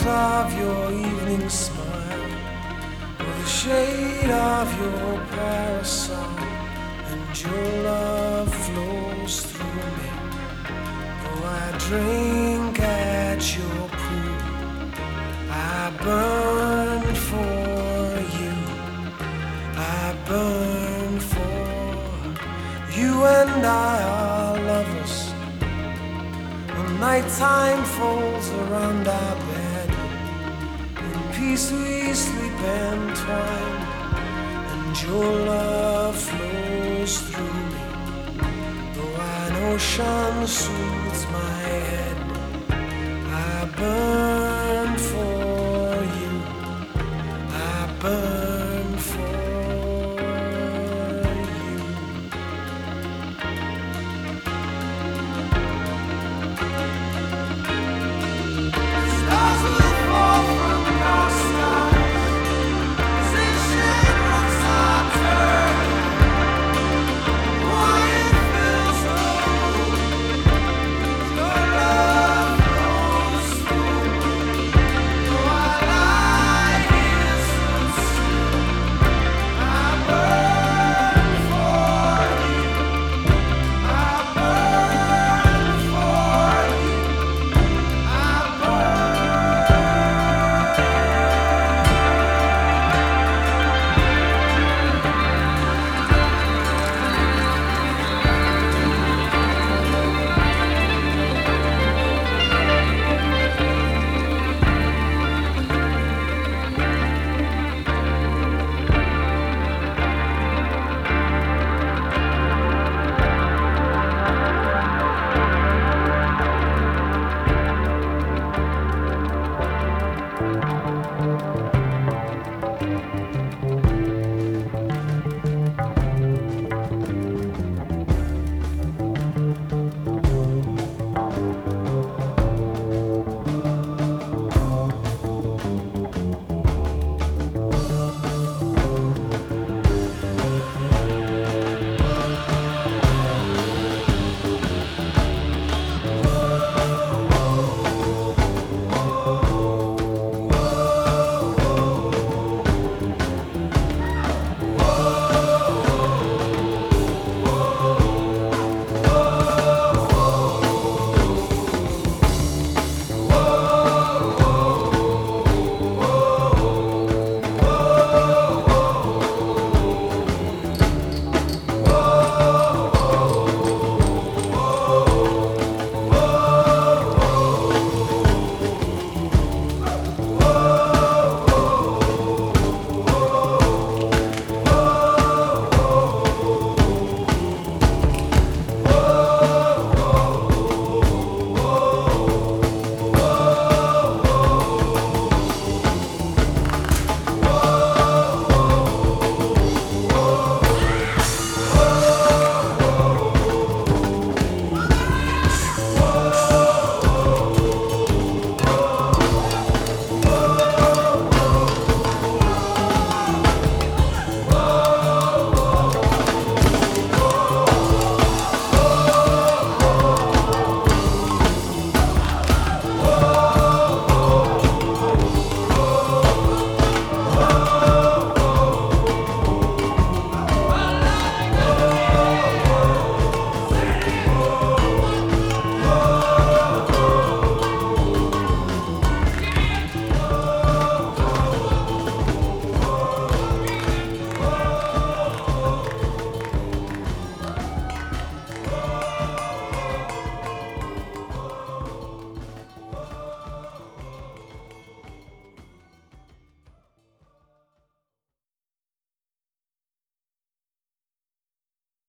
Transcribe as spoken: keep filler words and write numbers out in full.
of your evening smile, or the shade of your parasol, and your love flows through me. Oh, I drink at your pool, I burn for you, I burn for you, and I are lovers. When nighttime falls around our bed, in peace we sleep entwined, and your love flows through me. Though an ocean soothes my head, I burn